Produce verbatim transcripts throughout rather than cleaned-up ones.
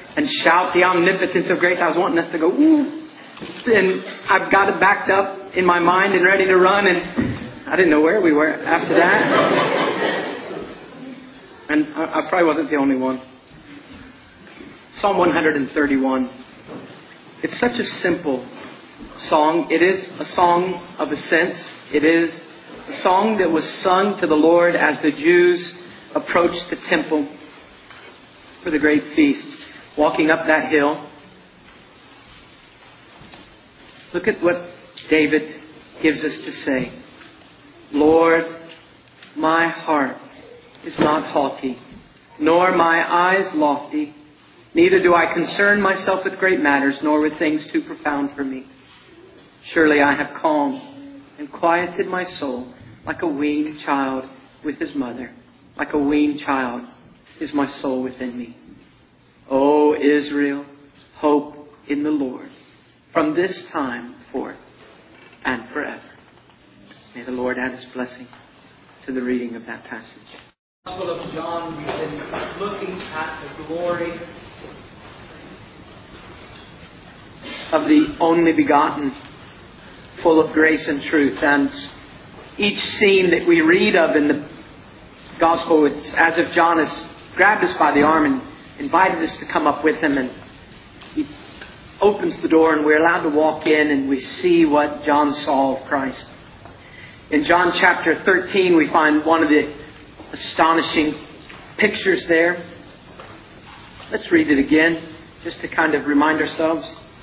and shout the omnipotence of grace. I was wanting us to go, ooh. And I've got it backed up in my mind and ready to run. And I didn't know where we were after that. And I, I probably wasn't the only one. Psalm one thirty-one. It's such a simple song. It is a song of ascents. It is a song that was sung to the Lord as the Jews approached the temple for the great feast, walking up that hill. Look at what David gives us to say. Lord, my heart is not haughty, nor my eyes lofty. Neither do I concern myself with great matters, nor with things too profound for me. Surely I have calmed and quieted my soul like a weaned child with his mother. Like a weaned child is my soul within me. O Israel, hope in the Lord from this time forth and forever. May the Lord add His blessing to the reading of that passage. The Gospel of John, we've been looking at the glory of the only begotten, full of grace and truth. And each scene that we read of in the Gospel, it's as if John has grabbed us by the arm and invited us to come up with him, and he opens the door and we're allowed to walk in and we see what John saw of Christ. In John chapter thirteen, we find one of the astonishing pictures there. Let's read it again, just to kind of remind ourselves.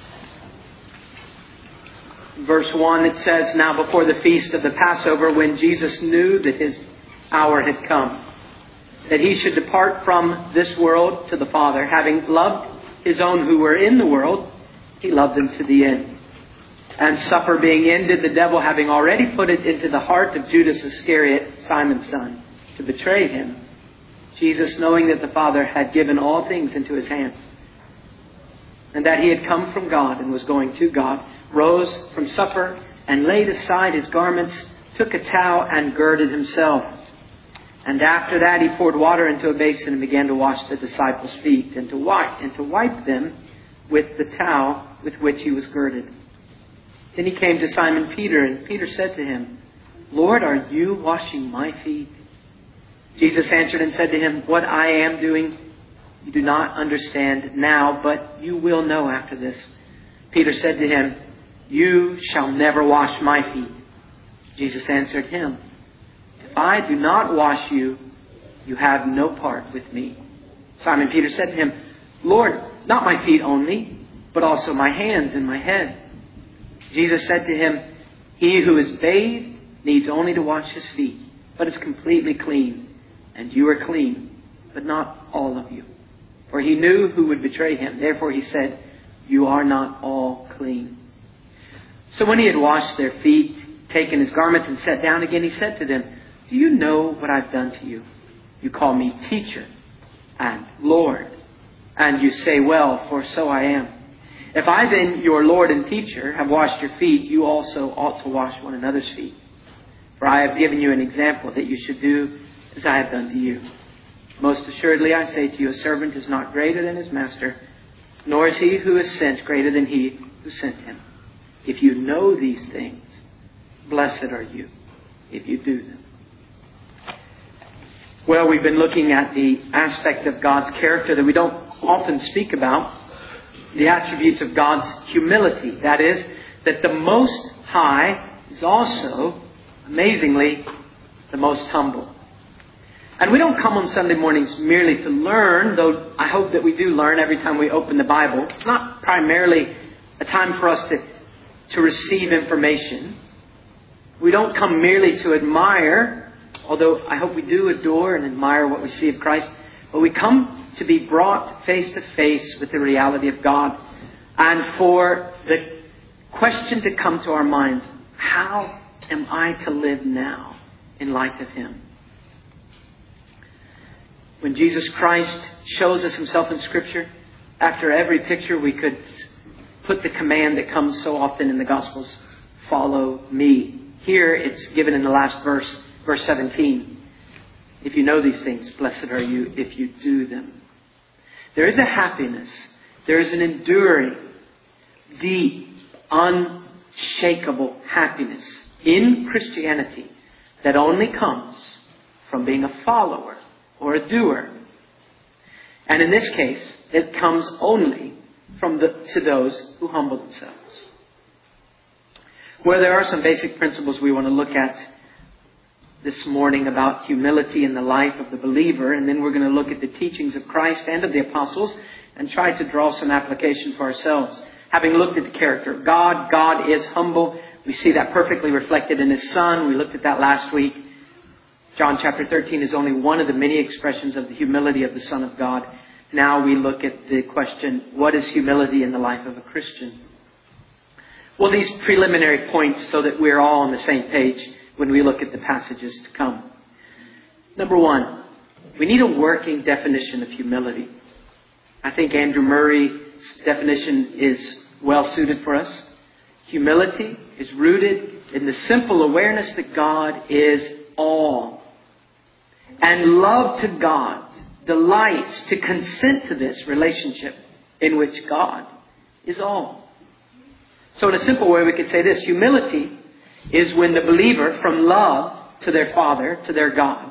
Verse one, it says, Now before the feast of the Passover, when Jesus knew that His hour had come, that He should depart from this world to the Father, having loved His own who were in the world, He loved them to the end. And supper being ended, the devil having already put it into the heart of Judas Iscariot, Simon's son, to betray Him, Jesus, knowing that the Father had given all things into His hands, and that He had come from God and was going to God, rose from supper and laid aside His garments, took a towel and girded Himself. And after that He poured water into a basin and began to wash the disciples' feet and to wipe, and to wipe them with the towel with which He was girded. Then He came to Simon Peter, and Peter said to Him, Lord, are you washing my feet? Jesus answered and said to him, What I am doing you do not understand now, but you will know after this. Peter said to Him, You shall never wash my feet. Jesus answered him, If I do not wash you, you have no part with me. Simon Peter said to Him, Lord, not my feet only, but also my hands and my head. Jesus said to him, He who is bathed needs only to wash his feet, but is completely clean. And you are clean, but not all of you. For He knew who would betray Him. Therefore He said, You are not all clean. So when He had washed their feet, taken His garments and sat down again, He said to them, Do you know what I've done to you? You call me teacher and Lord, and you say, Well, for so I am. If I then, your Lord and teacher, have washed your feet, you also ought to wash one another's feet. For I have given you an example that you should do as I have done to you. Most assuredly I say to you, a servant is not greater than his master, nor is he who is sent greater than he who sent him. If you know these things, blessed are you if you do them. Well, we've been looking at the aspect of God's character that we don't often speak about, the attributes of God's humility. That is, that the Most High is also, amazingly, the most humble. And we don't come on Sunday mornings merely to learn, though I hope that we do learn every time we open the Bible. It's not primarily a time for us to, to receive information. We don't come merely to admire, although I hope we do adore and admire what we see of Christ. But we come to be brought face to face with the reality of God. And for the question to come to our minds, how am I to live now in light of Him? When Jesus Christ shows us Himself in Scripture, after every picture we could put the command that comes so often in the Gospels, follow me. Here it's given in the last verse, verse seventeen. If you know these things, blessed are you if you do them. There is a happiness There is an enduring, deep, unshakable happiness in Christianity that only comes from being a follower or a doer. And in this case, it comes only from the, to those who humble themselves. Well, there are some basic principles we want to look at this morning about humility in the life of the believer. And then we're going to look at the teachings of Christ and of the apostles and try to draw some application for ourselves. Having looked at the character of God, God is humble. We see that perfectly reflected in His Son. We looked at that last week. John chapter thirteen is only one of the many expressions of the humility of the Son of God. Now we look at the question, what is humility in the life of a Christian? Well, these preliminary points so that we're all on the same page when we look at the passages to come. Number one, we need a working definition of humility. I think Andrew Murray's definition is well suited for us. Humility is rooted in the simple awareness that God is all. And love to God delights to consent to this relationship in which God is all. So in a simple way we could say this: humility is when the believer, from love to their Father, to their God,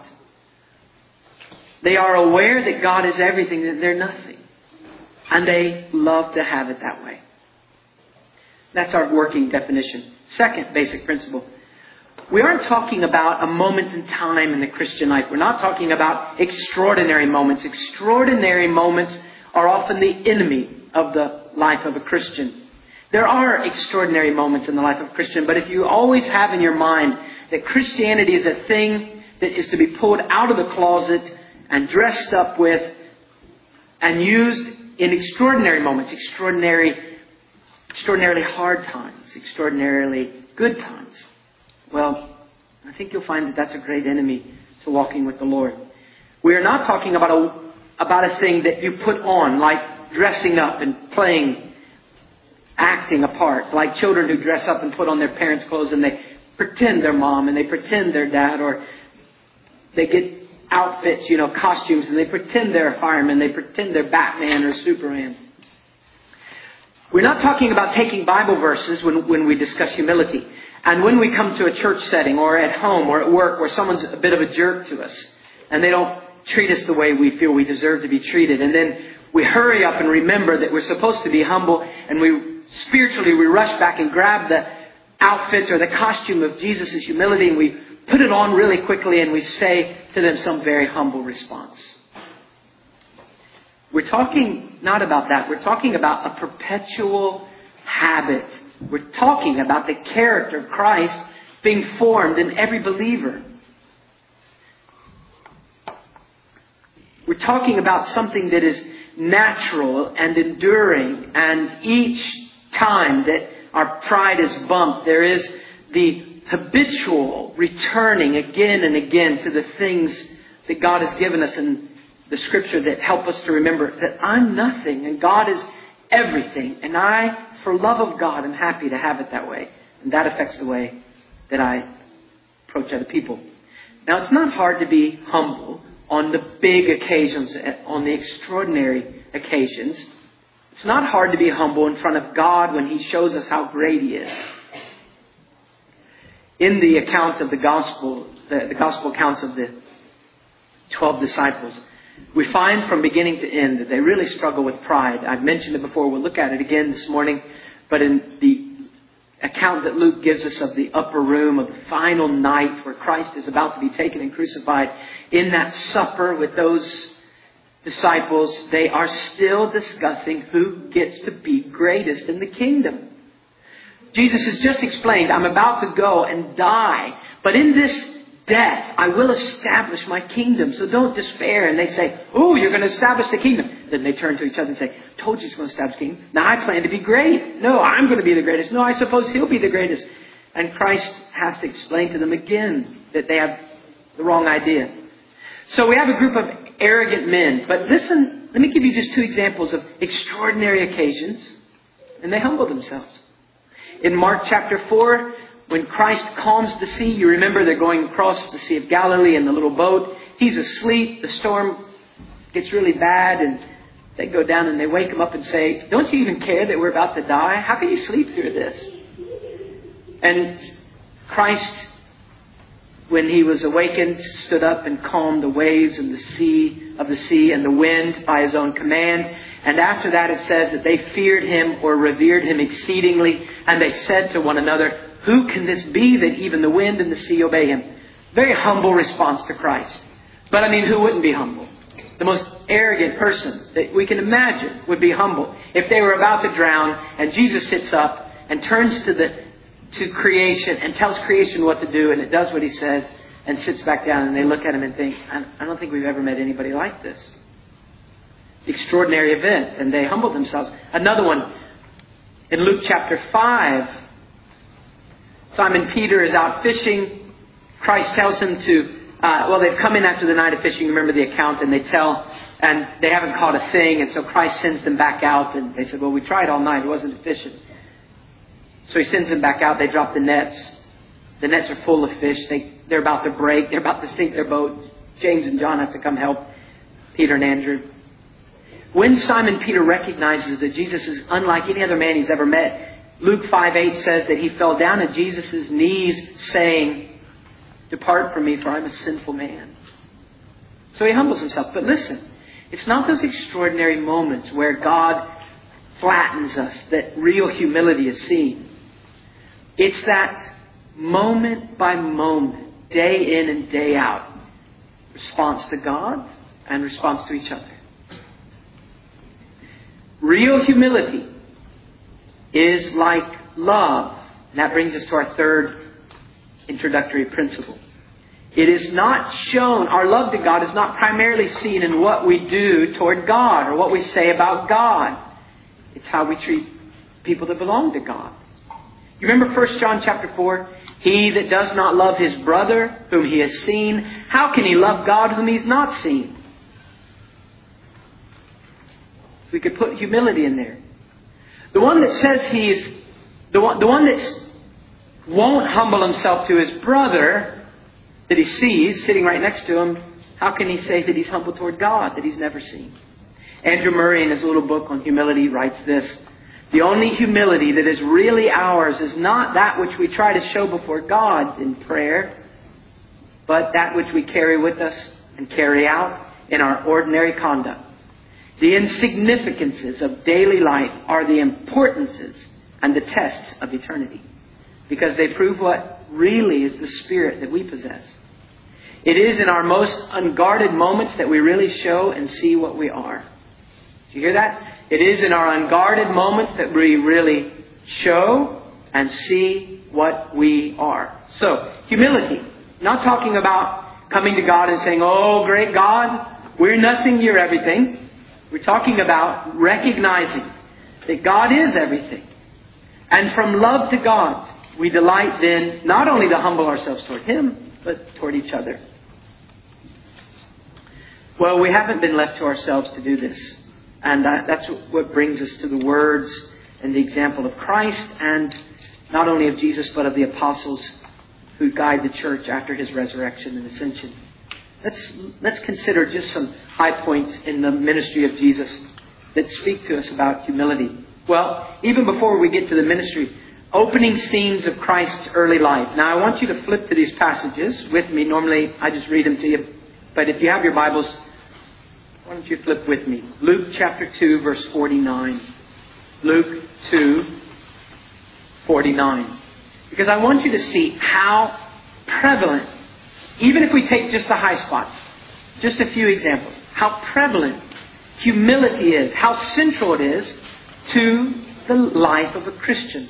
they are aware that God is everything, that they're nothing. And they love to have it that way. That's our working definition. Second basic principle. We aren't talking about a moment in time in the Christian life. We're not talking about extraordinary moments. Extraordinary moments are often the enemy of the life of a Christian. There are extraordinary moments in the life of a Christian, but if you always have in your mind that Christianity is a thing that is to be pulled out of the closet and dressed up with and used in extraordinary moments, extraordinary, extraordinarily hard times, extraordinarily good times, well, I think you'll find that that's a great enemy to walking with the Lord. We are not talking about a, about a thing that you put on, like dressing up and playing, acting a part, like children who dress up and put on their parents' clothes and they pretend they're mom and they pretend they're dad, or they get outfits, you know, costumes, and they pretend they're a fireman, they pretend they're Batman or Superman. We're not talking about taking Bible verses when, when we discuss humility. And when we come to a church setting or at home or at work where someone's a bit of a jerk to us and they don't treat us the way we feel we deserve to be treated, and then we hurry up and remember that we're supposed to be humble, and we spiritually we rush back and grab the outfit or the costume of Jesus' humility and we put it on really quickly and we say to them some very humble response. We're talking not about that. We're talking about a perpetual habit. We're talking about the character of Christ being formed in every believer. We're talking about something that is natural and enduring, and each time that our pride is bumped, there is the habitual returning again and again to the things that God has given us in the Scripture that help us to remember that I'm nothing and God is everything, and I, for love of God, am happy to have it that way. And that affects the way that I approach other people. Now, it's not hard to be humble on the big occasions, on the extraordinary occasions. It's not hard to be humble in front of God when He shows us how great He is. In the accounts of the gospel, the, the gospel accounts of the twelve disciples, we find from beginning to end that they really struggle with pride. I've mentioned it before. We'll look at it again this morning. But in the account that Luke gives us of the upper room, of the final night where Christ is about to be taken and crucified, in that supper with those disciples, they are still discussing who gets to be greatest in the kingdom. Jesus has just explained, I'm about to go and die, but in this death, I will establish my kingdom. So don't despair. And they say, oh, you're going to establish the kingdom. Then they turn to each other and say, told you he's going to establish the kingdom. Now I plan to be great. No, I'm going to be the greatest. No, I suppose he'll be the greatest. And Christ has to explain to them again that they have the wrong idea. So we have a group of arrogant men. But listen, let me give you just two examples of extraordinary occasions. And they humble themselves. In Mark chapter four, when Christ calms the sea, you remember they're going across the Sea of Galilee in the little boat. He's asleep. The storm gets really bad and they go down and they wake him up and say, don't you even care that we're about to die? How can you sleep through this? And Christ, when he was awakened, stood up and calmed the waves and the sea of the sea and the wind by his own command. And after that it says that they feared him or revered him exceedingly. And they said to one another, who can this be that even the wind and the sea obey him? Very humble response to Christ. But I mean, who wouldn't be humble? The most arrogant person that we can imagine would be humble. If they were about to drown and Jesus sits up and turns to the to creation and tells creation what to do, and it does what he says and sits back down, and they look at him and think, I don't think we've ever met anybody like this. Extraordinary event. And they humbled themselves. Another one in Luke chapter five. Simon Peter is out fishing. Christ tells him to, uh, well, they've come in after the night of fishing. Remember the account, and they tell, and they haven't caught a thing. And so Christ sends them back out, and they said, well, we tried all night. It wasn't fishing. So he sends them back out. They drop the nets. The nets are full of fish. They, they're about to break. They're about to sink their boat. James and John have to come help Peter and Andrew. When Simon Peter recognizes that Jesus is unlike any other man he's ever met, Luke five eight says that he fell down at Jesus' knees saying, depart from me, for I'm a sinful man. So he humbles himself. But listen, it's not those extraordinary moments where God flattens us that real humility is seen. It's that moment by moment, day in and day out, response to God and response to each other. Real humility is like love. And that brings us to our third introductory principle. It is not shown, our love to God is not primarily seen in what we do toward God or what we say about God. It's how we treat people that belong to God. You remember First John chapter four? He that does not love his brother whom he has seen, how can he love God whom he's not seen? We could put humility in there. The one that says he's, the one, the one that won't humble himself to his brother that he sees sitting right next to him, how can he say that he's humble toward God that he's never seen? Andrew Murray, in his little book on humility, writes this: the only humility that is really ours is not that which we try to show before God in prayer, but that which we carry with us and carry out in our ordinary conduct. The insignificances of daily life are the importances and the tests of eternity, because they prove what really is the spirit that we possess. It is in our most unguarded moments that we really show and see what we are. Do you hear that? It is in our unguarded moments that we really show and see what we are. So, humility. Not talking about coming to God and saying, oh, great God, we're nothing, you're everything. We're talking about recognizing that God is everything. And from love to God, we delight then not only to humble ourselves toward Him, but toward each other. Well, we haven't been left to ourselves to do this. And that's what brings us to the words and the example of Christ, and not only of Jesus, but of the apostles who guide the church after His resurrection and ascension. Let's, let's consider just some high points in the ministry of Jesus that speak to us about humility. Well, even before we get to the ministry, opening scenes of Christ's early life. Now, I want you to flip to these passages with me. Normally, I just read them to you. But if you have your Bibles, why don't you flip with me? Luke chapter two, verse forty-nine. Luke two, forty-nine. Because I want you to see how prevalent, even if we take just the high spots, just a few examples, how prevalent humility is, how central it is to the life of a Christian.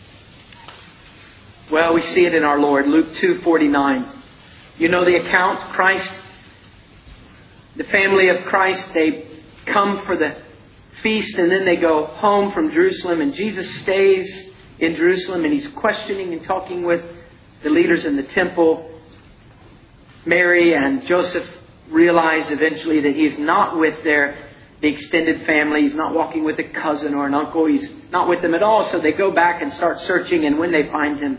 Well, we see it in our Lord. Luke two, forty-nine. You know the account. Christ, the family of Christ, they come for the feast and then they go home from Jerusalem, and Jesus stays in Jerusalem and He's questioning and talking with the leaders in the temple. Mary and Joseph realize eventually that He's not with their the extended family. He's not walking with a cousin or an uncle. He's not with them at all. So they go back and start searching, and when they find Him,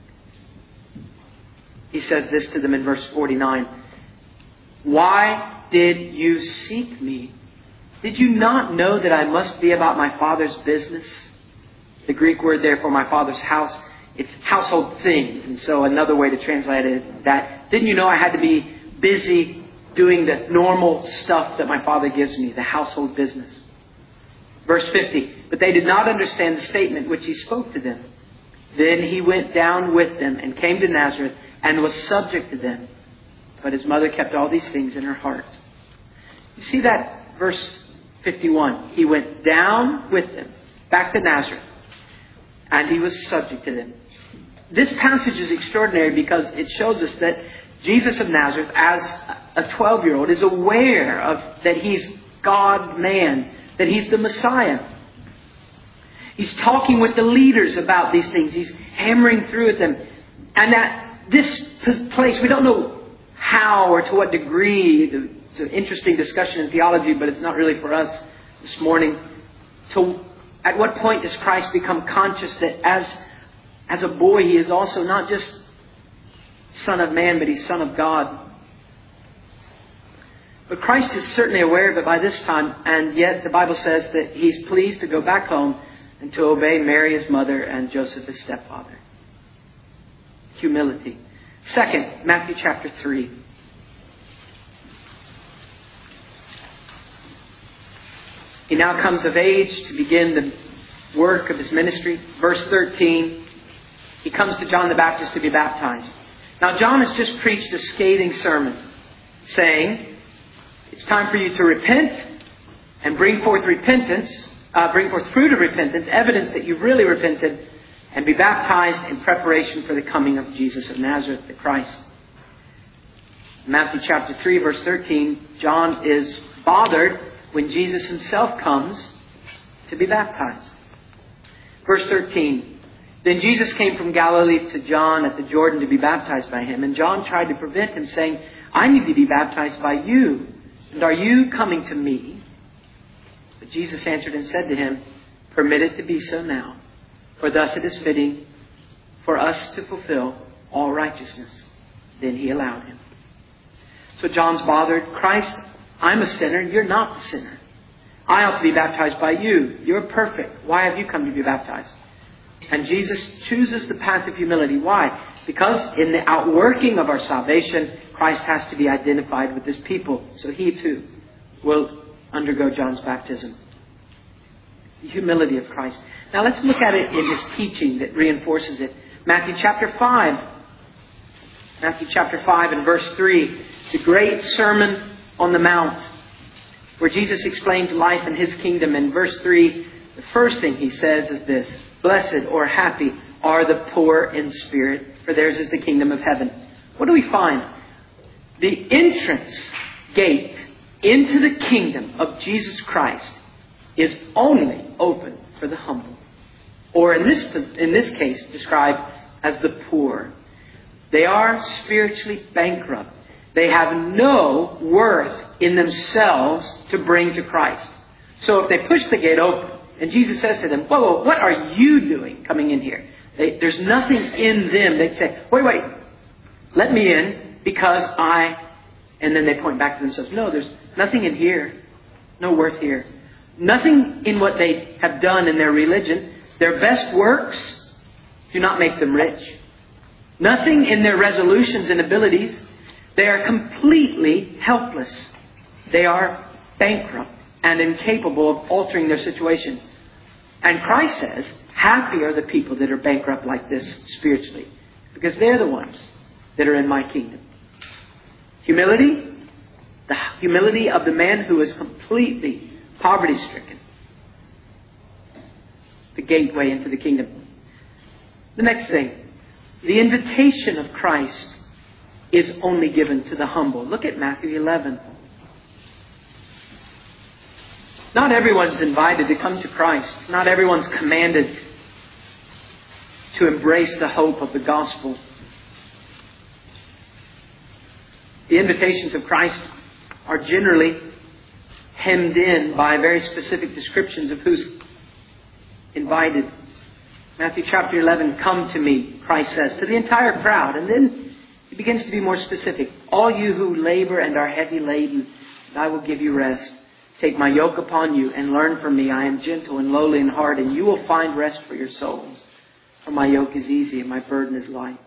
He says this to them in verse forty-nine. Why did you seek me Did you not know that I must be about my Father's business? The Greek word there for my Father's house, it's household things. And so another way to translate it, that, didn't you know I had to be busy doing the normal stuff that my Father gives me, the household business? Verse fifty, but they did not understand the statement which he spoke to them. Then he went down with them and came to Nazareth and was subject to them. But his mother kept all these things in her heart. You see that verse fifty-one. He went down with them, back to Nazareth, and he was subject to them. This passage is extraordinary because it shows us that Jesus of Nazareth, as a twelve-year-old, is aware of that he's God-man, that he's the Messiah. He's talking with the leaders about these things. He's hammering through with them. And at this place, we don't know how or to what degree. It's an interesting discussion in theology, but it's not really for us this morning. To, at what point does Christ become conscious that as, as a boy, he is also not just Son of Man, but he's Son of God? But Christ is certainly aware of it by this time, and yet the Bible says that he's pleased to go back home and to obey Mary, his mother, and Joseph, his stepfather. Humility. Second, Matthew chapter three. He now comes of age to begin the work of his ministry. Verse thirteen, he comes to John the Baptist to be baptized. Now John has just preached a scathing sermon saying, it's time for you to repent and bring forth repentance, uh, bring forth fruit of repentance, evidence that you've really repented, and be baptized in preparation for the coming of Jesus of Nazareth, the Christ. Matthew chapter three, verse thirteen, John is bothered when Jesus himself comes to be baptized. Verse thirteen, then Jesus came from Galilee to John at the Jordan to be baptized by him. And John tried to prevent him, saying, I need to be baptized by you, and are you coming to me? But Jesus answered and said to him, permit it to be so now, for thus it is fitting for us to fulfill all righteousness. Then he allowed him. So John's bothered. Christ, I'm a sinner. You're not the sinner. I ought to be baptized by you. You're perfect. Why have you come to be baptized? And Jesus chooses the path of humility. Why? Because in the outworking of our salvation, Christ has to be identified with his people. So he too will undergo John's baptism. The humility of Christ. Now let's look at it in his teaching that reinforces it. Matthew chapter five. Matthew chapter five and verse three. The great Sermon on the Mount, where Jesus explains life in his kingdom. In verse three, the first thing he says is this: blessed or happy are the poor in spirit, for theirs is the kingdom of heaven. What do we find? The entrance gate into the kingdom of Jesus Christ is only open for the humble. Or in this, in this case, described as the poor. They are spiritually bankrupt. They have no worth in themselves to bring to Christ. So if they push the gate open, and Jesus says to them, whoa, whoa, what are you doing coming in here? They, there's nothing in them. They say, wait, wait, let me in because I... And then they point back to themselves. No, there's nothing in here. No worth here. Nothing in what they have done in their religion. Their best works do not make them rich. Nothing in their resolutions and abilities. They are completely helpless. They are bankrupt and incapable of altering their situation. And Christ says, happy are the people that are bankrupt like this spiritually, because they're the ones that are in my kingdom. Humility, the humility of the man who is completely poverty-stricken. The gateway into the kingdom. The next thing, the invitation of Christ is only given to the humble. Look at Matthew eleven. Not everyone's invited to come to Christ. Not everyone's commanded to embrace the hope of the gospel. The invitations of Christ are generally hemmed in by very specific descriptions of who's invited. Matthew chapter eleven, come to me, Christ says, to the entire crowd. And then he begins to be more specific. All you who labor and are heavy laden, I will give you rest. Take my yoke upon you and learn from me. I am gentle and lowly in heart, and you will find rest for your souls. For my yoke is easy and my burden is light.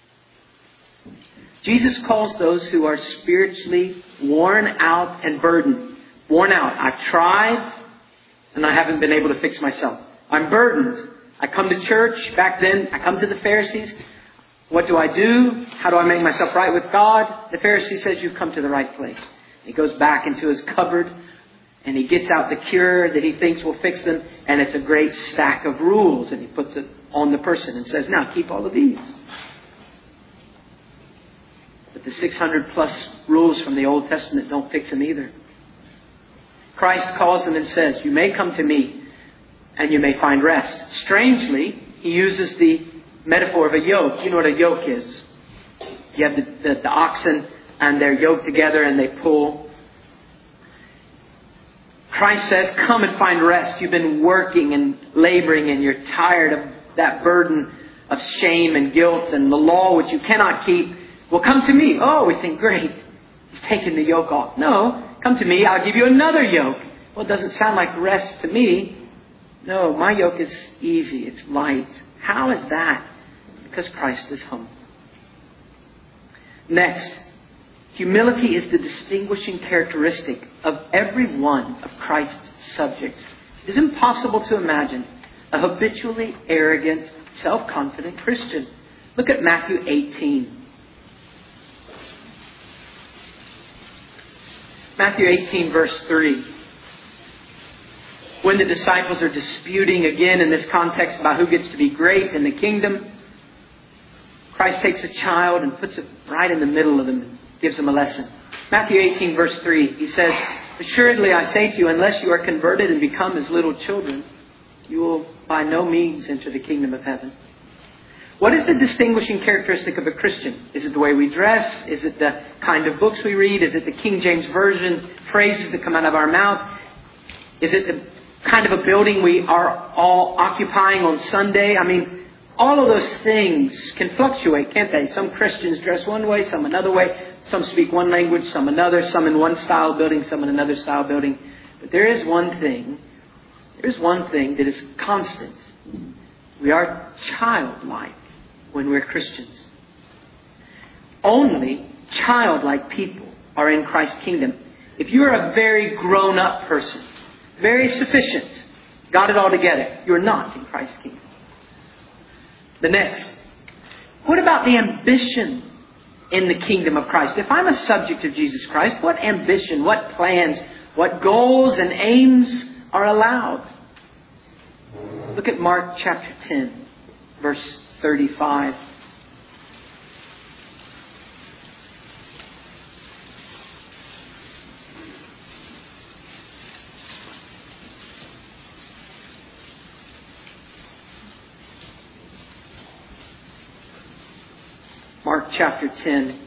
Jesus calls those who are spiritually worn out and burdened. Worn out. I've tried and I haven't been able to fix myself. I'm burdened. I come to church. Back then, I come to the Pharisees. What do I do? How do I make myself right with God? The Pharisee says, you've come to the right place. He goes back into his cupboard and he gets out the cure that he thinks will fix them. And it's a great stack of rules. And he puts it on the person and says, now keep all of these. But the six hundred plus rules from the Old Testament don't fix them either. Christ calls them and says, you may come to me and you may find rest. Strangely, he uses the metaphor of a yoke. You know what a yoke is. You have the, the, the oxen and they're yoked together and they pull. Christ says, come and find rest. You've been working and laboring and you're tired of that burden of shame and guilt and the law which you cannot keep. Well, come to me. Oh, we think, great. He's taking the yoke off. No, come to me. I'll give you another yoke. Well, it doesn't sound like rest to me. No, my yoke is easy. It's light. How is that? Because Christ is humble. Next, humility is the distinguishing characteristic of every one of Christ's subjects. It is impossible to imagine a habitually arrogant, self-confident Christian. Look at Matthew eighteen. Matthew eighteen, verse three. When the disciples are disputing again in this context about who gets to be great in the kingdom, Christ takes a child and puts it right in the middle of them and gives them a lesson. Matthew eighteen, verse three, he says, assuredly I say to you, unless you are converted and become as little children, you will by no means enter the kingdom of heaven. What is the distinguishing characteristic of a Christian? Is it the way we dress? Is it the kind of books we read? Is it the King James Version phrases that come out of our mouth? Is it the kind of a building we are all occupying on Sunday? I mean, all of those things can fluctuate, can't they? Some Christians dress one way, some another way. Some speak one language, some another. Some in one style building, some in another style building. But there is one thing. There is one thing that is constant. We are childlike when we're Christians. Only childlike people are in Christ's kingdom. If you're a very grown-up person, very sufficient, got it all together, you're not in Christ's kingdom. The next. What about the ambition in the kingdom of Christ? If I'm a subject of Jesus Christ, what ambition, what plans, what goals and aims are allowed? Look at Mark chapter ten, verse thirty-five. Mark chapter ten.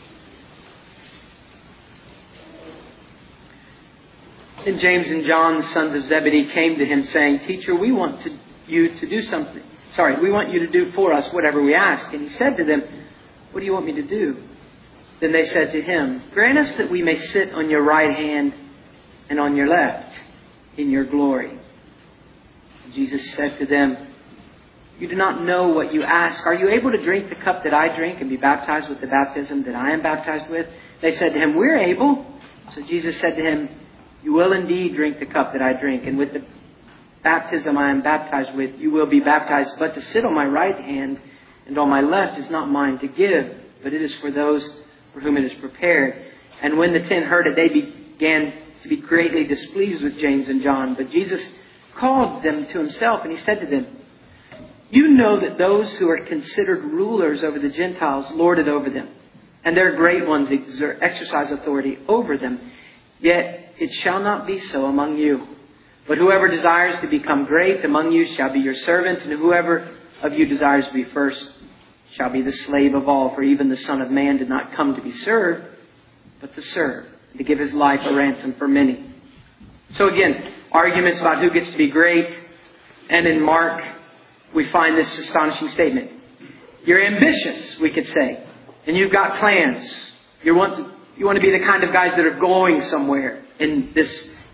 Then James and John, the sons of Zebedee, came to him saying, Teacher, we want to, you to do something. Sorry, we want you to do for us whatever we ask. And he said to them, what do you want me to do? Then they said to him, grant us that we may sit on your right hand and on your left in your glory. And Jesus said to them, you do not know what you ask. Are you able to drink the cup that I drink and be baptized with the baptism that I am baptized with? They said to him, we're able. So Jesus said to him, you will indeed drink the cup that I drink, and with the baptism I am baptized with, you will be baptized. But to sit on my right hand and on my left is not mine to give, but it is for those for whom it is prepared. And when the ten heard it, they began to be greatly displeased with James and John. But Jesus called them to himself, and he said to them, you know that those who are considered rulers over the Gentiles lord it over them, and their great ones exert, exercise authority over them. Yet it shall not be so among you. But whoever desires to become great among you shall be your servant, and whoever of you desires to be first shall be the slave of all. For even the Son of Man did not come to be served, but to serve, and to give his life a ransom for many. So again, arguments about who gets to be great. And in Mark, we find this astonishing statement. You're ambitious, we could say, and you've got plans. You want to, you want to be the kind of guys that are going somewhere in this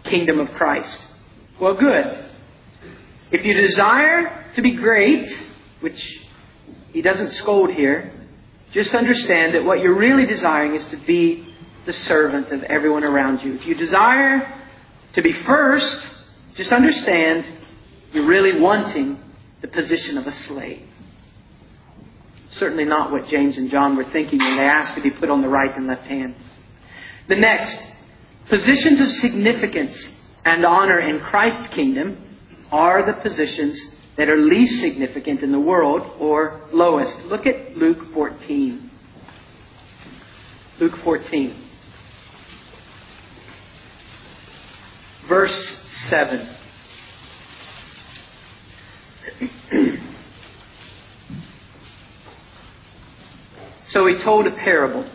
kingdom of Christ. Well, good. If you desire to be great, which he doesn't scold here, just understand that what you're really desiring is to be the servant of everyone around you. If you desire to be first, just understand you're really wanting the position of a slave. Certainly not what James and John were thinking when they asked to be put on the right and left hand. The next, positions of significance and honor in Christ's kingdom are the positions that are least significant in the world or lowest. Look at Luke fourteen. Luke fourteen. Verse seven. So he told a parable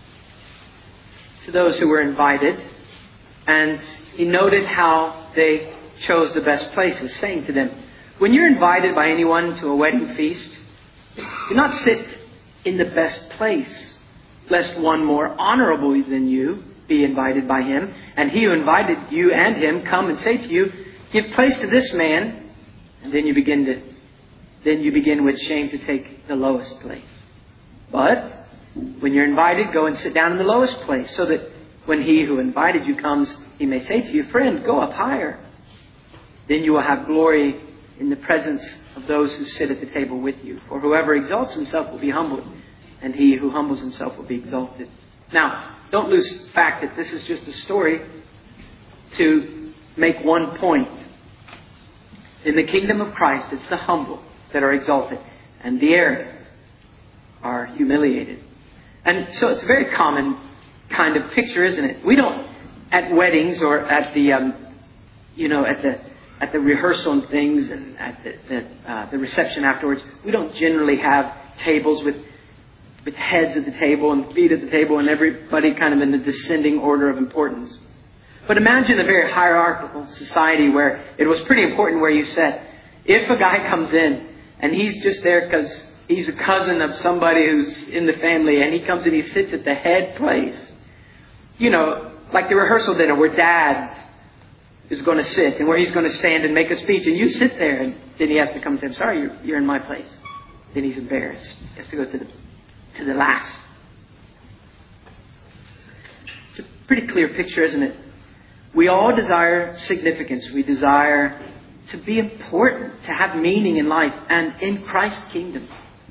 to those who were invited, and he noted how they chose the best places, saying to them, when you're invited by anyone to a wedding feast, do not sit in the best place, lest one more honorable than you be invited by him, and he who invited you and him come and say to you, give place to this man, and then you begin to then you begin with shame to take the lowest place. But when you're invited, go and sit down in the lowest place, so that when he who invited you comes, he may say to you, friend, go up higher. Then you will have glory in the presence of those who sit at the table with you. For whoever exalts himself will be humbled, and he who humbles himself will be exalted. Now, don't lose the fact that this is just a story to make one point. In the kingdom of Christ, it's the humble that are exalted, and the arrogant are humiliated. And so it's a very common kind of picture, isn't it? We don't, at weddings or at the, um, you know, at the at the rehearsal and things, and at the the, uh, the reception afterwards, we don't generally have tables with with heads at the table and feet at the table and everybody kind of in the descending order of importance. But imagine a very hierarchical society where it was pretty important where you sat. If a guy comes in and he's just there because he's a cousin of somebody who's in the family, and he comes and he sits at the head place, you know, like the rehearsal dinner where dad is going to sit and where he's going to stand and make a speech, and you sit there, and then he has to come and say, I'm sorry, you're, you're in my place. Then he's embarrassed. He has to go to the to the last. It's a pretty clear picture, isn't it? We all desire significance. We desire to be important, to have meaning in life, and in Christ's kingdom.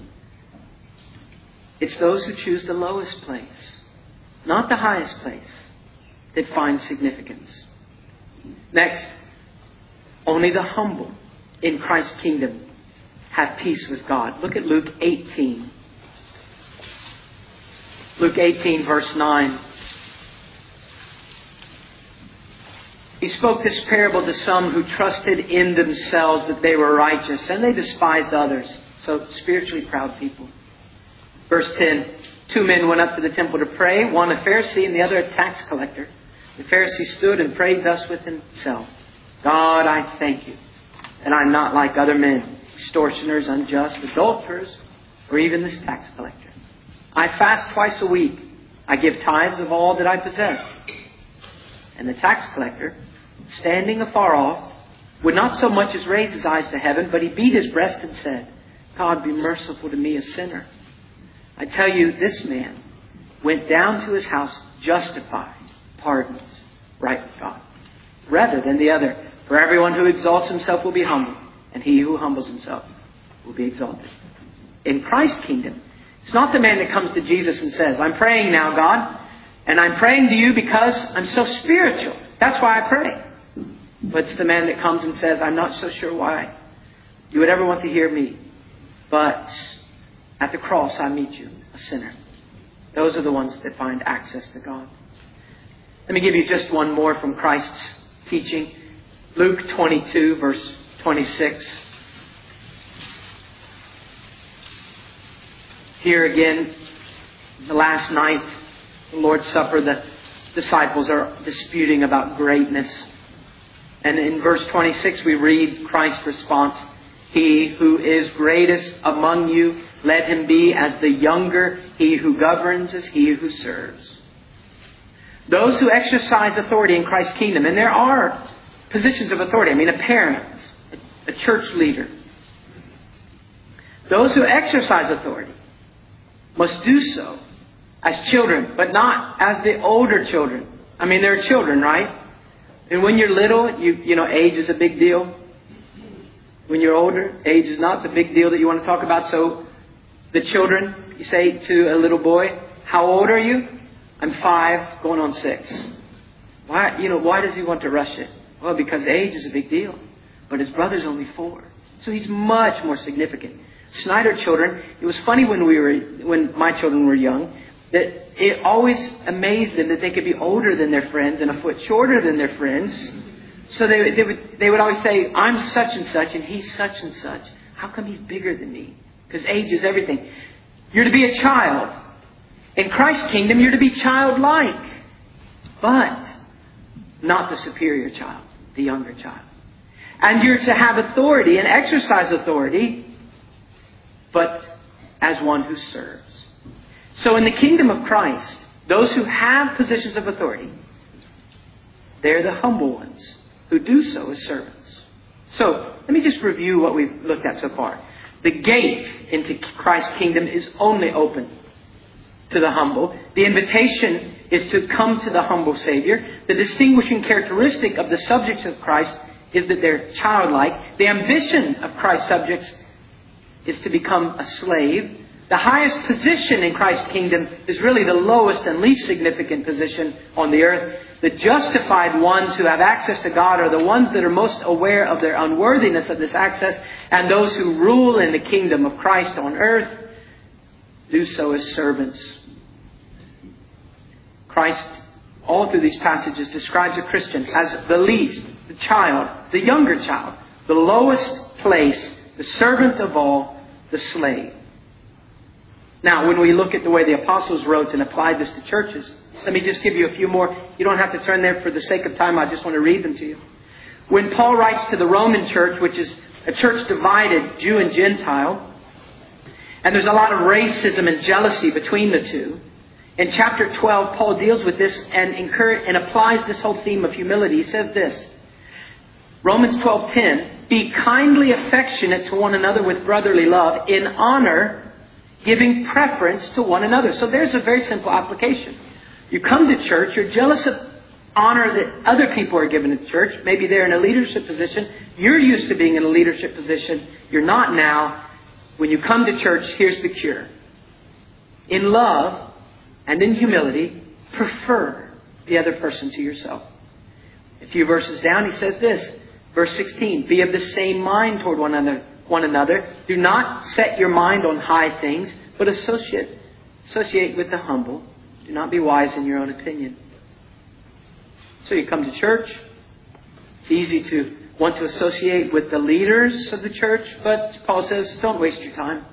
It's those who choose the lowest place, not the highest place, that find significance. Next, only the humble in Christ's kingdom have peace with God. Look at Luke eighteen. Luke eighteen, verse nine. He spoke this parable to some who trusted in themselves that they were righteous, and they despised others. So spiritually proud people. Verse ten. Two men went up to the temple to pray, one a Pharisee and the other a tax collector. The Pharisee stood and prayed thus with himself. God, I thank you that I'm not like other men, extortioners, unjust, adulterers, or even this tax collector. I fast twice a week. I give tithes of all that I possess. And the tax collector, standing afar off, would not so much as raise his eyes to heaven, but he beat his breast and said, God, be merciful to me, a sinner. I tell you, this man went down to his house justified, pardoned, right with God, rather than the other. For everyone who exalts himself will be humbled, and he who humbles himself will be exalted. In Christ's kingdom, it's not the man that comes to Jesus and says, I'm praying now, God, and I'm praying to you because I'm so spiritual. That's why I pray. But it's the man that comes and says, I'm not so sure why you would ever want to hear me, but at the cross I meet you, a sinner. Those are the ones that find access to God. Let me give you just one more from Christ's teaching. Luke twenty-two, verse twenty-six. Here again, the last night, the Lord's Supper, the disciples are disputing about greatness. And in verse twenty-six, we read Christ's response. He who is greatest among you, let him be as the younger. He who governs as he who serves. Those who exercise authority in Christ's kingdom, and there are positions of authority. I mean, a parent, a church leader. Those who exercise authority must do so as children, but not as the older children. I mean, they're children, right? And when you're little, you you know, age is a big deal. When you're older, age is not the big deal that you want to talk about. So the children, you say to a little boy, how old are you? I'm five, going on six. Why, you know, why does he want to rush it? Well, because age is a big deal. But his brother's only four. So he's much more significant. Snyder children, it was funny when we were, when my children were young, that it always amazed them that they could be older than their friends and a foot shorter than their friends. So they, they would they would always say, I'm such and such and he's such and such. How come he's bigger than me? Because age is everything. You're to be a child. In Christ's kingdom, you're to be childlike. But not the superior child, the younger child. And you're to have authority and exercise authority, but as one who serves. So in the kingdom of Christ, those who have positions of authority, they're the humble ones who do so as servants. So let me just review what we've looked at so far. The gate into Christ's kingdom is only open to the humble. The invitation is to come to the humble Savior. The distinguishing characteristic of the subjects of Christ is that they're childlike. The ambition of Christ's subjects is to become a slave. The highest position in Christ's kingdom is really the lowest and least significant position on the earth. The justified ones who have access to God are the ones that are most aware of their unworthiness of this access. And those who rule in the kingdom of Christ on earth do so as servants. Christ, all through these passages, describes a Christian as the least, the child, the younger child, the lowest place, the servant of all, the slave. Now, when we look at the way the apostles wrote and applied this to churches, let me just give you a few more. You don't have to turn there for the sake of time. I just want to read them to you. When Paul writes to the Roman church, which is a church divided, Jew and Gentile, and there's a lot of racism and jealousy between the two. In chapter twelve, Paul deals with this and encourage, and applies this whole theme of humility. He says this, Romans twelve ten, be kindly affectionate to one another with brotherly love, in honor, giving preference to one another. So there's a very simple application. You come to church, you're jealous of honor that other people are given at church. Maybe they're in a leadership position. You're used to being in a leadership position. You're not now. When you come to church, here's the cure. In love and in humility, prefer the other person to yourself. A few verses down, he says this, verse sixteen, be of the same mind toward one another. One another. Do not set your mind on high things, but associate, associate with the humble. Do not be wise in your own opinion. So you come to church. It's easy to want to associate with the leaders of the church, but Paul says, don't waste your time.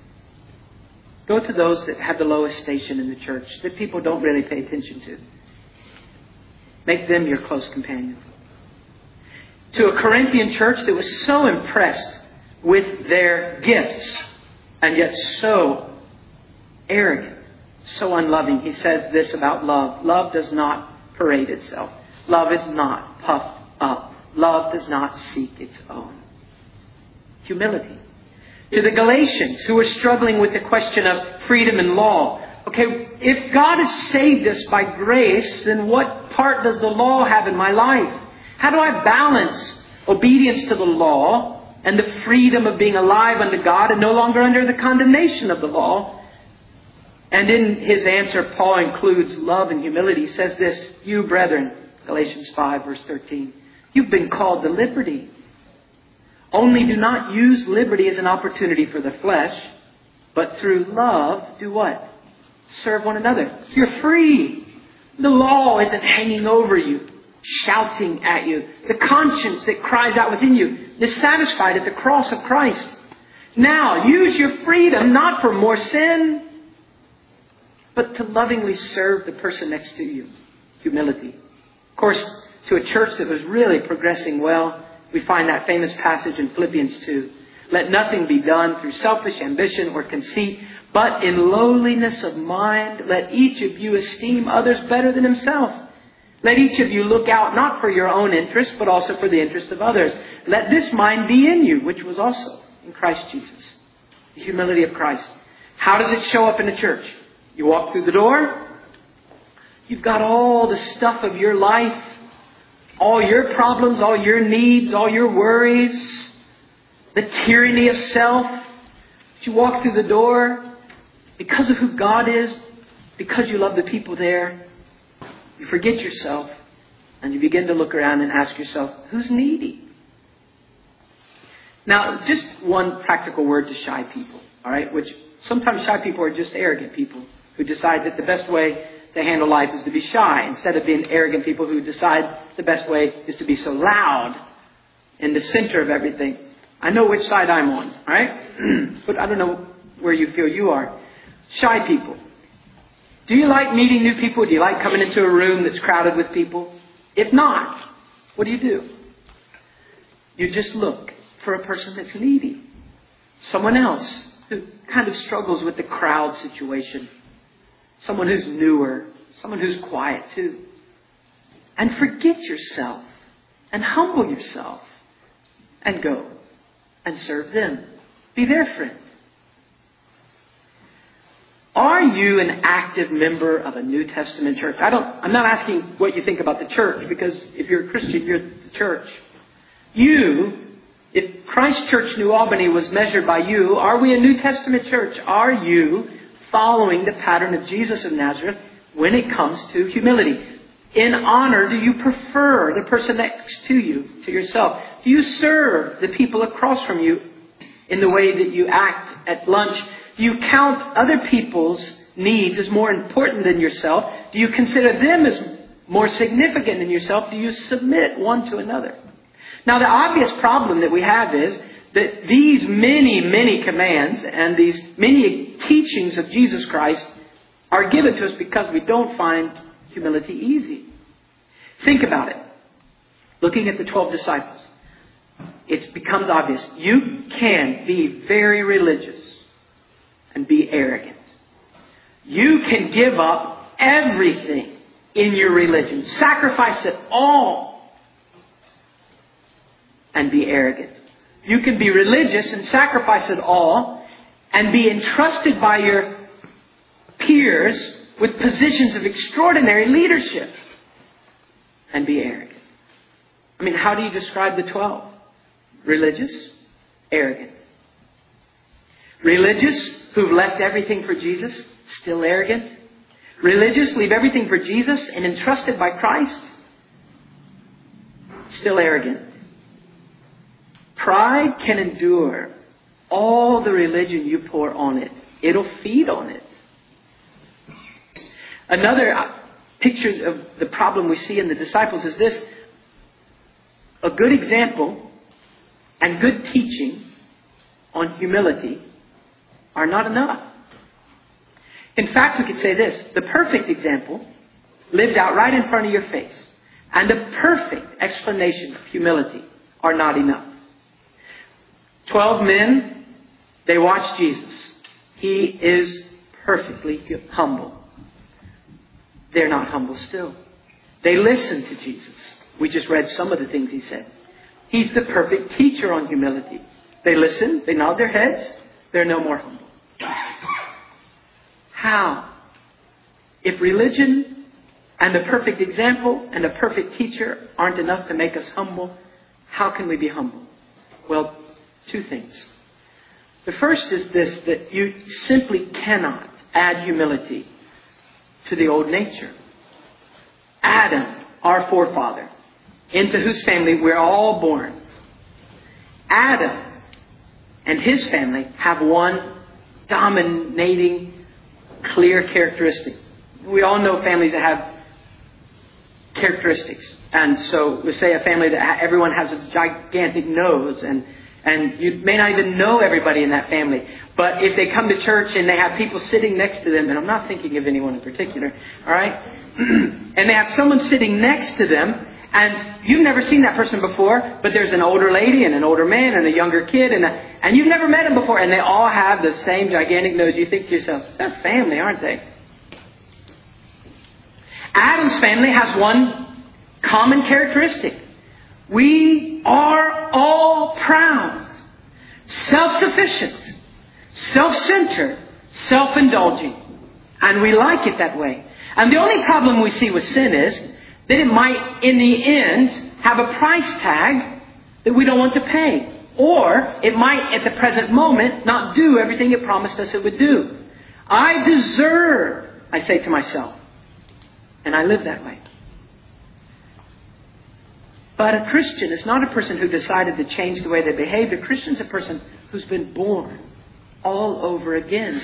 Go to those that have the lowest station in the church, that people don't really pay attention to. Make them your close companion. To a Corinthian church that was so impressed with their gifts, and yet so arrogant, so unloving, he says this about love. Love does not parade itself. Love is not puffed up. Love does not seek its own. Humility. To the Galatians who were struggling with the question of freedom and law. Okay, if God has saved us by grace, then what part does the law have in my life? How do I balance obedience to the law and the freedom of being alive unto God and no longer under the condemnation of the law? And in his answer, Paul includes love and humility. He says this, you brethren, Galatians five verse thirteen, you've been called to liberty. Only do not use liberty as an opportunity for the flesh, but through love, do what? Serve one another. You're free. The law isn't hanging over you, shouting at you. The conscience that cries out within you is satisfied at the cross of Christ. Now, use your freedom not for more sin, but to lovingly serve the person next to you. Humility. Of course, to a church that was really progressing well, we find that famous passage in Philippians two. Let nothing be done through selfish ambition or conceit, but in lowliness of mind, let each of you esteem others better than himself. Let each of you look out not for your own interest, but also for the interest of others. Let this mind be in you, which was also in Christ Jesus. The humility of Christ. How does it show up in the church? You walk through the door. You've got all the stuff of your life, all your problems, all your needs, all your worries, the tyranny of self. But you walk through the door because of who God is, because you love the people there. You forget yourself and you begin to look around and ask yourself, who's needy? Now, just one practical word to shy people, all right? Which sometimes shy people are just arrogant people who decide that the best way to handle life is to be shy, instead of being arrogant people who decide the best way is to be so loud in the center of everything. I know which side I'm on, all right? But I don't know where you feel you are. Shy people. Do you like meeting new people? Do you like coming into a room that's crowded with people? If not, what do you do? You just look for a person that's needy. Someone else who kind of struggles with the crowd situation. Someone who's newer. Someone who's quiet too. And forget yourself. And humble yourself. And go and serve them. Be their friend. Are you an active member of a New Testament church? I don't, I'm not asking what you think about the church, because if you're a Christian, you're the church. You, if Christ Church New Albany was measured by you, are we a New Testament church? Are you following the pattern of Jesus of Nazareth when it comes to humility? In honor, do you prefer the person next to you to yourself? Do you serve the people across from you in the way that you act at lunch? Do you count other people's needs as more important than yourself? Do you consider them as more significant than yourself? Do you submit one to another? Now, the obvious problem that we have is that these many, many commands and these many teachings of Jesus Christ are given to us because we don't find humility easy. Think about it. Looking at the twelve disciples, it becomes obvious. You can be very religious and be arrogant. You can give up everything in your religion. Sacrifice it all and be arrogant. You can be religious and sacrifice it all and be entrusted by your peers with positions of extraordinary leadership and be arrogant. I mean, how do you describe the twelve? Religious, arrogant. Religious, who've left everything for Jesus, still arrogant. Religious, leave everything for Jesus and entrusted by Christ, still arrogant. Pride can endure all the religion you pour on it. It'll feed on it. Another picture of the problem we see in the disciples is this. A good example and good teaching on humility are not enough. In fact, we could say this. The perfect example lived out right in front of your face and the perfect explanation of humility are not enough. Twelve men, they watched Jesus. He is perfectly humble. They're not humble still. They listened to Jesus. We just read some of the things he said. He's the perfect teacher on humility. They listen, they nod their heads, they're no more humble. How? If religion and the perfect example and the perfect teacher aren't enough to make us humble, how can we be humble? Well, two things. The first is this, that you simply cannot add humility to the old nature. Adam, our forefather, into whose family we're all born. Adam and his family have one dominating, clear characteristic. We all know families that have characteristics. And so we say a family that everyone has a gigantic nose, and and you may not even know everybody in that family. But if they come to church and they have people sitting next to them, and I'm not thinking of anyone in particular, all right? And they have someone sitting next to them, and you've never seen that person before, but there's an older lady and an older man and a younger kid, and a, and you've never met them before, and they all have the same gigantic nose. You think to yourself, they're family, aren't they? Adam's family has one common characteristic. We are all proud, self-sufficient, self-centered, self-indulging. And we like it that way. And the only problem we see with sin is that it might, in the end, have a price tag that we don't want to pay. Or it might, at the present moment, not do everything it promised us it would do. I deserve, I say to myself. And I live that way. But a Christian is not a person who decided to change the way they behave. A Christian is a person who's been born all over again.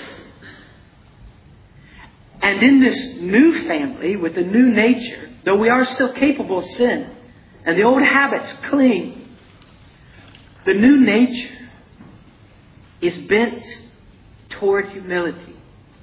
And in this new family, with the new nature, though we are still capable of sin, and the old habits cling, the new nature is bent toward humility.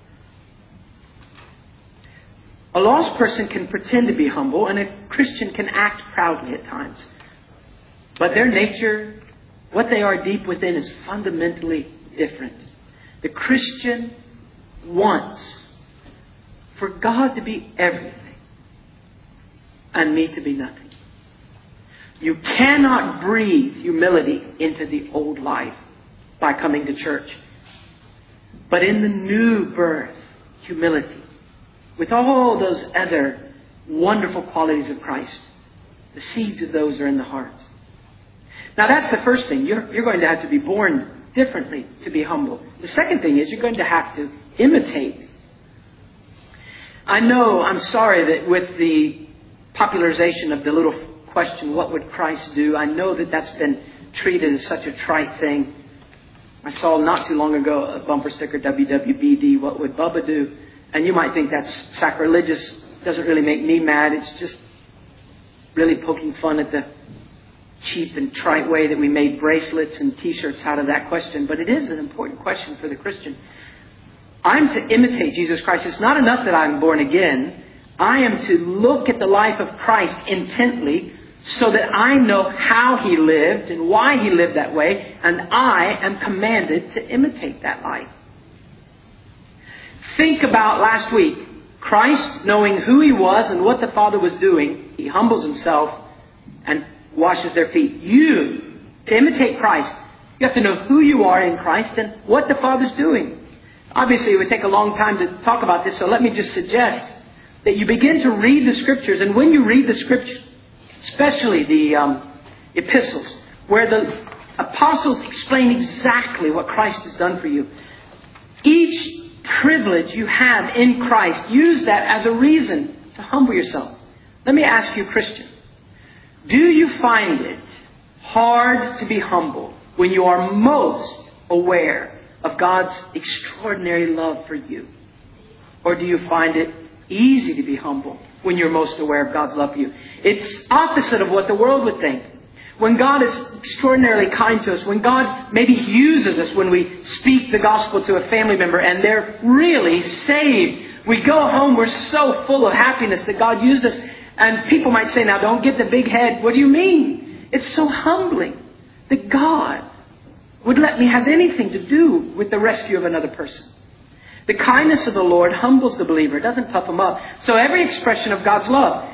A lost person can pretend to be humble, and a Christian can act proudly at times. But their nature, what they are deep within, is fundamentally different. The Christian wants for God to be everything and me to be nothing. You cannot breathe humility into the old life by coming to church. But in the new birth, humility, with all those other wonderful qualities of Christ, the seeds of those are in the heart. Now that's the first thing. You're, you're going to have to be born differently to be humble. The second thing is you're going to have to imitate. I know, I'm sorry that with the popularization of the little question, what would Christ do? I know that that's been treated as such a trite thing. I saw not too long ago a bumper sticker, W W B D, what would Bubba do? And you might think that's sacrilegious. Doesn't really make me mad. It's just really poking fun at the cheap and trite way that we made bracelets and T-shirts out of that question. But it is an important question for the Christian. I'm to imitate Jesus Christ. It's not enough that I'm born again. I am to look at the life of Christ intently so that I know how He lived and why He lived that way. And I am commanded to imitate that life. Think about last week. Christ, knowing who He was and what the Father was doing, He humbles Himself and washes their feet. You, to imitate Christ, you have to know who you are in Christ and what the Father's doing. Obviously, it would take a long time to talk about this, so let me just suggest that you begin to read the Scriptures. And when you read the Scriptures, especially the um, epistles, where the apostles explain exactly what Christ has done for you, each privilege you have in Christ, use that as a reason to humble yourself. Let me ask you, Christian, do you find it hard to be humble when you are most aware of God's extraordinary love for you? Or do you find it easy to be humble when you're most aware of God's love for you? It's opposite of what the world would think. When God is extraordinarily kind to us, when God maybe uses us when we speak the gospel to a family member and they're really saved, we go home, we're so full of happiness that God used us. And people might say, now don't get the big head. What do you mean? It's so humbling that God would let me have anything to do with the rescue of another person. The kindness of the Lord humbles the believer, doesn't puff him up. So every expression of God's love,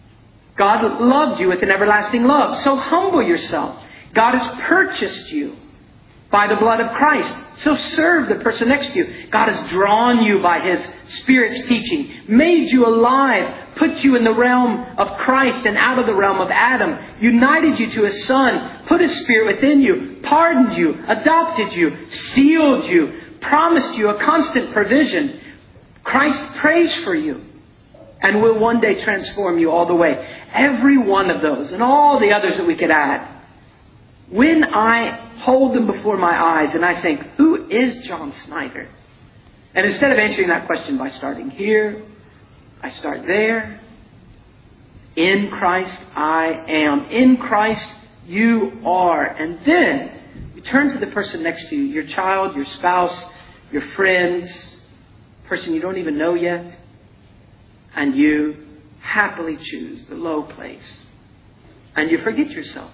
God loved you with an everlasting love. So humble yourself. God has purchased you by the blood of Christ. So serve the person next to you. God has drawn you by His Spirit's teaching, made you alive, put you in the realm of Christ and out of the realm of Adam, united you to His Son, put His Spirit within you, pardoned you, adopted you, sealed you, promised you a constant provision. Christ prays for you and will one day transform you all the way. Every one of those and all the others that we could add. When I hold them before my eyes and I think, who is John Snyder? And instead of answering that question by starting here, I start there. In Christ I am. In Christ you are. And then you turn to the person next to you, your child, your spouse, your friend, person you don't even know yet, and you happily choose the low place. And you forget yourself.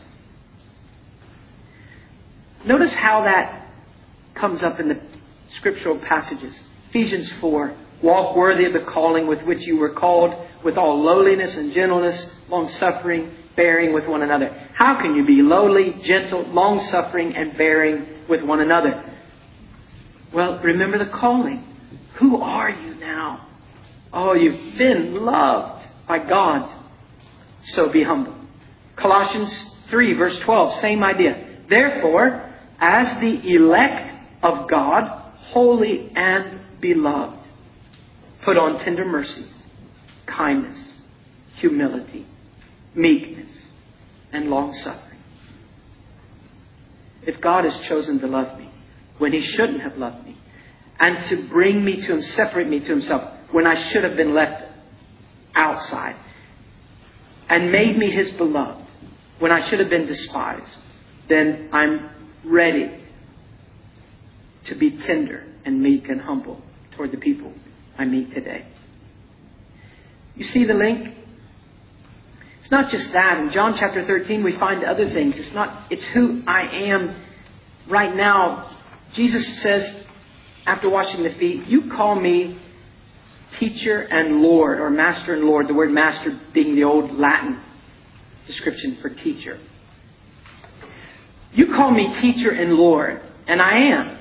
Notice how that comes up in the scriptural passages. Ephesians four, Walk worthy of the calling with which you were called, with all lowliness and gentleness, long-suffering, bearing with one another. How can you be lowly, gentle, long-suffering, and bearing with one another? Well, remember the calling. Who are you now? Oh, you've been loved by God. So be humble. Colossians three, verse twelve, same idea. Therefore, as the elect of God, holy and beloved, put on tender mercies, kindness, humility, meekness, and long-suffering. If God has chosen to love me when He shouldn't have loved me, and to bring me to Him, separate me to Himself when I should have been left outside, and made me His beloved when I should have been despised, then I'm ready to be tender and meek and humble toward the people I meet today. You see the link? It's not just that. In John chapter thirteen, we find other things. It's not, it's who I am right now. Jesus says, after washing the feet, you call me teacher and Lord, or master and Lord. The word master being the old Latin description for teacher. You call me teacher and Lord, and I am.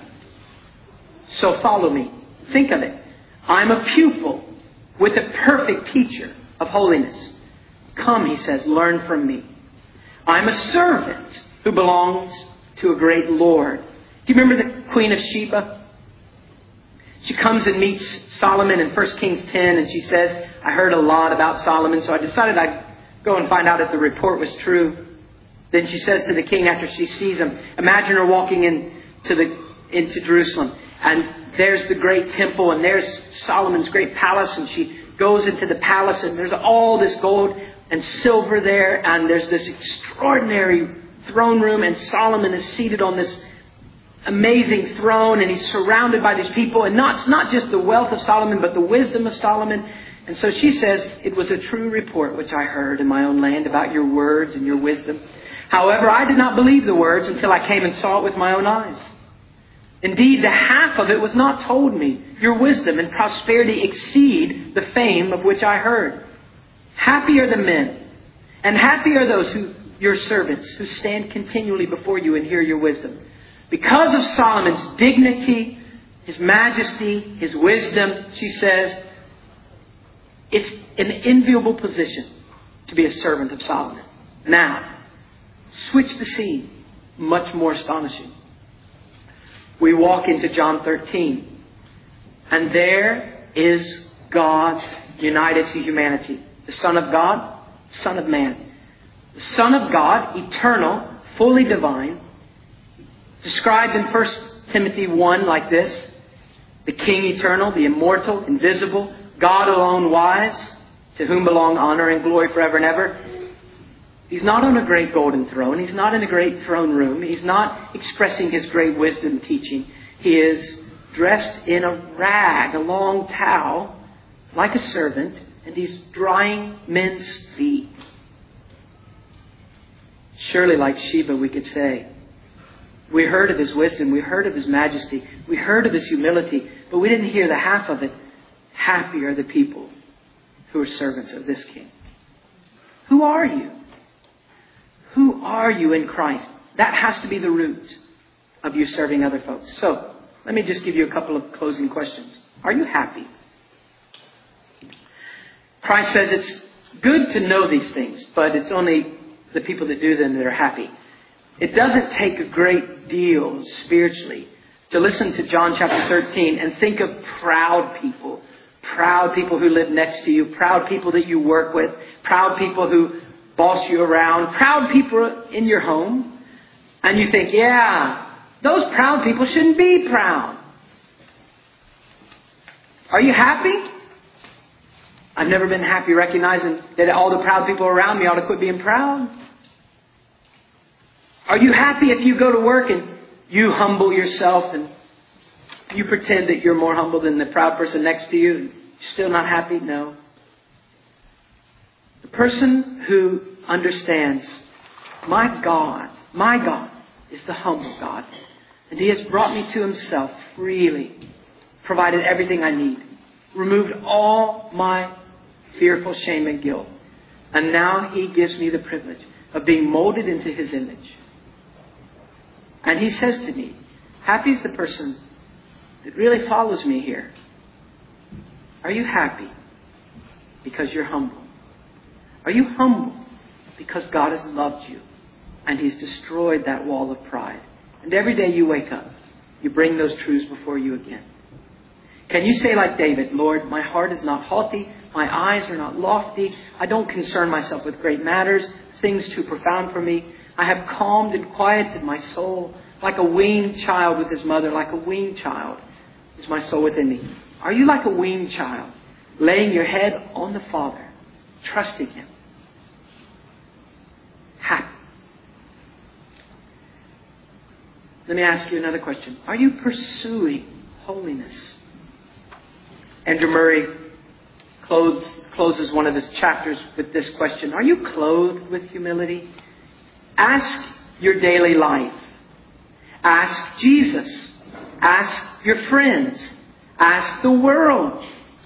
So follow me. Think of it. I'm a pupil with a perfect teacher of holiness. Come, He says, learn from me. I'm a servant who belongs to a great Lord. Do you remember the Queen of Sheba? She comes and meets Solomon in First Kings ten, and she says, I heard a lot about Solomon, so I decided I'd go and find out if the report was true. Then she says to the king after she sees him, imagine her walking in to the, into Jerusalem, and there's the great temple, and there's Solomon's great palace, and she goes into the palace, and there's all this gold and silver there, and there's this extraordinary throne room, and Solomon is seated on this amazing throne, and he's surrounded by these people, and not, not just the wealth of Solomon, but the wisdom of Solomon. And so she says, it was a true report which I heard in my own land about your words and your wisdom. However, I did not believe the words until I came and saw it with my own eyes. Indeed, the half of it was not told me. Your wisdom and prosperity exceed the fame of which I heard. Happy are the men, and happy are those who, your servants, who stand continually before you and hear your wisdom. Because of Solomon's dignity, his majesty, his wisdom, she says, it's an enviable position to be a servant of Solomon. Now, switch the scene. Much more astonishing. We walk into John thirteen, and there is God united to humanity. The Son of God, Son of Man. The Son of God, eternal, fully divine, described in First Timothy one like this: the King eternal, the immortal, invisible, God alone wise, to whom belong honor and glory forever and ever. He's not on a great golden throne. He's not in a great throne room. He's not expressing His great wisdom teaching. He is dressed in a rag, a long towel, like a servant, and He's drying men's feet. Surely, like Sheba, we could say, we heard of His wisdom, we heard of His majesty, we heard of His humility, but we didn't hear the half of it. Happy are the people who are servants of this King. Who are you? Who are you in Christ? That has to be the root of you serving other folks. So, let me just give you a couple of closing questions. Are you happy? Christ says it's good to know these things, but it's only the people that do them that are happy. It doesn't take a great deal spiritually to listen to John chapter thirteen and think of proud people. Proud people who live next to you. Proud people that you work with. Proud people who boss you around. Proud people in your home. And you think, yeah, those proud people shouldn't be proud. Are you happy? I've never been happy recognizing that all the proud people around me ought to quit being proud. Are you happy if you go to work and you humble yourself and you pretend that you're more humble than the proud person next to you? You're still not happy? No. The person who understands, my God, my God is the humble God. And He has brought me to Himself freely, provided everything I need. removed all my fearful shame and guilt. And now He gives me the privilege of being molded into His image. And He says to me, happy is the person that really follows me here. Are you happy because you're humble? Are you humble because God has loved you and He's destroyed that wall of pride? And every day you wake up, you bring those truths before you again. Can you say like David, Lord, my heart is not haughty, my eyes are not lofty, I don't concern myself with great matters, things too profound for me. I have calmed and quieted my soul like a weaned child with his mother, like a weaned child is my soul within me. Are you like a weaned child, laying your head on the Father, trusting Him? Happy. Let me ask you another question. Are you pursuing holiness? Andrew Murray clothes, closes one of his chapters with this question. Are you clothed with humility? Ask your daily life. Ask Jesus. Ask your friends. Ask the world.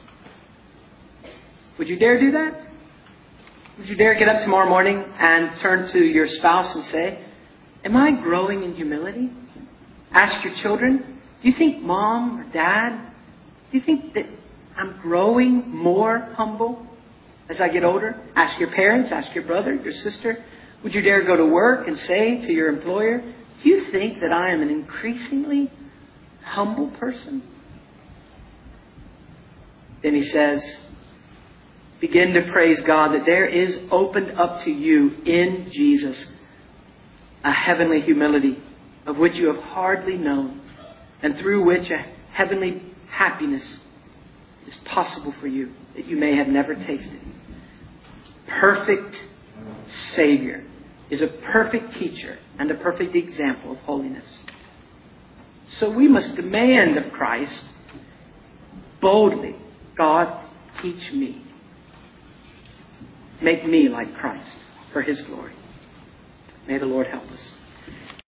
Would you dare do that? Would you dare get up tomorrow morning and turn to your spouse and say, am I growing in humility? Ask your children, do you think mom or dad, do you think that I'm growing more humble as I get older? Ask your parents, ask your brother, your sister. Would you dare go to work and say to your employer, do you think that I am an increasingly humble person? Then he says, begin to praise God that there is opened up to you in Jesus a heavenly humility of which you have hardly known, and through which a heavenly happiness is possible for you that you may have never tasted. Perfect Savior is a perfect teacher and a perfect example of holiness. So we must demand of Christ boldly, God, teach me. Make me like Christ for His glory. May the Lord help us.